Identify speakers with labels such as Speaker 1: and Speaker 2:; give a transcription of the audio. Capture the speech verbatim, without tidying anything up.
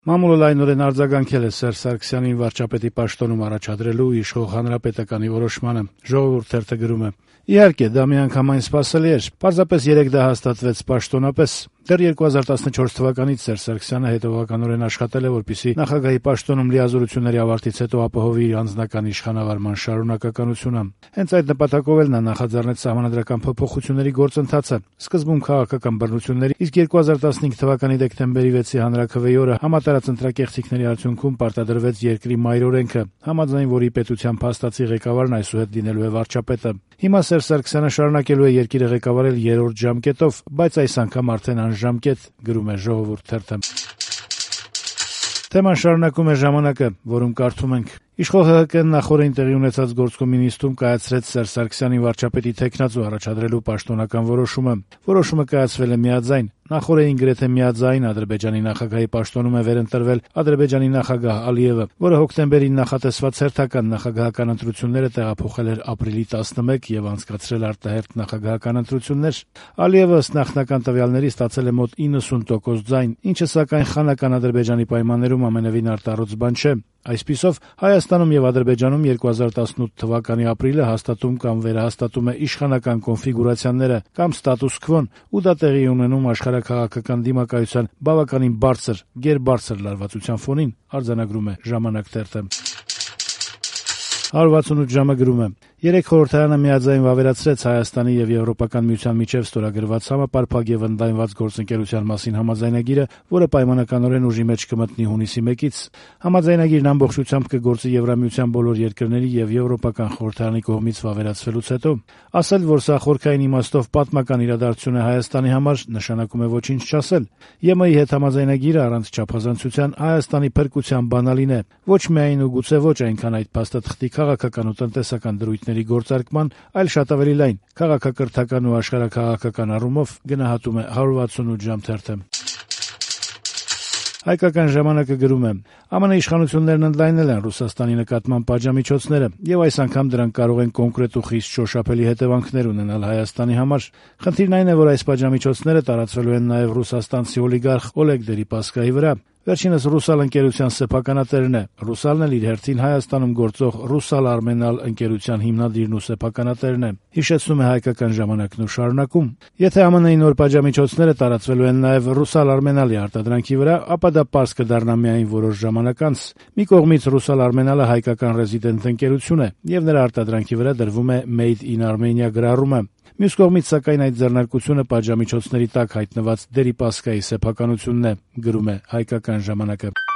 Speaker 1: Մամուլը լայնորեն արձագանքել է Սերժ Սարգսյանին վարչապետի պաշտոնում առաջադրելու իշխող հանրապետականի որոշմանը։ Ժողովուրդ թերթը գրում է. Իհարկե, դա միանգամայն սպասելի էր, պարզապես երեկ դա հաստատվեց պաշտոնապես։ Դեռ երկու հազար տասնչորս թվականից Սերժ Սարգսյանը հետևողականորեն աշխատել է, որպեսզի նախագահի պաշտոնում լիազորությունների ավարտից հետո ապահովի իր անձնական իշխանավարման շարունակականությունը։ Հենց այդ նպատակով էլ նա նախաձեռնեց սահմանադրական փոփոխությունների գործընթացը։ Սկզբում քաղաքական բռնությունների, իսկ երկու հազար տասնհինգ թվականի դեկտեմբերի վեցի հանրաքվեի օրը համատարած ընտրակեղծիքների արդյունքում պարտադրվեց երկրի մայր օրենքը, համաձայն որի պետության փաստացի ղեկավարն այսուհետ լինելու է վարչապետը։ Հիմա Սերժ Սարգսյանը շարունակելու է երկիրը ղեկավարել երրորդ ժամկետով, բայց այս անգամ արդեն անժամկետ, գրում է Ժողովուրդ թերթը։ Թեման շարունակում է «Ժամանակը», որում կարդում ենք. Իշխող ՀՀԿ-ն նախորդին տեղի ունեցած գործկոմի նիստում կայացրեց Սերժ Սարգսյանին վարչապետի թեկնածու առաջադրելու պաշտոնական որոշումը։ Որոշումը կայացվել է միաձայն։ Նախորդին գրեթե միաձայն Ադրբեջանի նախագահի պաշտոնում է վերընտրվել Ադրբեջանի նախագահ Ալիևը, որը հոկտեմբերին նախատեսված հերթական նախագահական ընտրությունները տեղափոխել էր ապրիլի տասնմեկը եւ անցկացրել արտահերթ նախագահական ընտրություններ։ Ալիևը ըստ նախնական տվյալների ստացել է մոտ իննսուն տոկոս ձայն, ինչը սակայն խանական Ադրբեջանի պայմաններում ամենևին արտառոց բան չէ։ Այսպիսով, Հայաստանում եւ Ադրբեջանում երկու հազար տասնութ թվականի ապրիլը հաստատում կամ վերահաստատում է իշխանական կոնֆիգուրացիաները կամ ստատուս քվոն, ու դա տեղի ունենում աշխարհաքաղաքական դիմակայության բավականին բարձր, գերբարձր լարվածության ֆոնին, արձանագրում է «Ժամանակ» թերթը։ հարյուր վաթսունութ ժամը գրում է. Երեք խորհրդարանը միաձայն վավերացրեց Հայաստանի եւ Եվրոպական միության միջև ստորագրված համապարփակ եւ ընդլայնված գործընկերության մասին համաձայնագիրը, որը պայմանականորեն ուժի մեջ կմտնի հունիսի մեկից։ Համաձայնագիրն ամբողջությամբ կգործի Եվրամիության բոլոր երկրների եւ Եվրոպական խորհրդարանի կողմից վավերացվելուց հետո։ Ասել, որ սա խորքային իմաստով պատմական իրադարձություն է Հայաստանի համար, նշանակում է ոչինչ չասել։ ԵՄ-ի հետ համաձայնագիրը առանց չափազանցության Հայաստանի փրկության բանալին է, ոչ միայն ու գուցե ոչ այնքան այդ փաստաթղթի քաղաքական ու տնտեսական դրույթների գործարկման, այլ շատ ավելի լայն, քաղաքակրթական ու աշխարհաքաղաքական առումով, գնահատում է հարյուր վաթսունութ ժամ թերթը։ Հայկական ժամանակը գրում է. ԱՄՆ իշխանություններն ընդլայնել են Ռուսաստանի նկատմամբ պատժամիջոցները, եւ այս անգամ դրանք կարող են կոնկրետ ու խիստ շոշափելի հետևանքներ ունենալ Հայաստանի համար։ Խնդիրն այն է, որ այս պատժամիջոցները տարածվելու են նաեւ ռուսաստանցի օլիգարխ Օլեգ Դերիպասկայի վրա։ Վերջինս Ռուսալ ընկերության սեփականատերն է։ Ռուսալն էլ իր հերթին Հայաստանում գործող Ռուսալ Արմենալ ընկերության հիմնադիրն ու սեփականատերն է։ Հիշեցնում է Հայկական ժամանակն ու շարունակում. Եթե ԱՄՆ-ի նոր պատժամիջոցները տարածվելու են նաև Ռուսալ Արմենալի արտադրանքի վրա, ապա դա պարզ կդառնա միայն որոշ ժամանակ անց։ Մի կողմից Ռուսալ Արմենալը հայկական ռեզիդենտ ընկերություն է, եւ նրա արտադրանքի վրա դրվում է Made in Armenia գրառումը։ Մյուս կողմից, սակայն, այդ ձեռնարկությունը պատժամիջոցների տակ հայտնված Դերիպասկայի սեփականությունն է, գրում է Հայկական ժամանակը։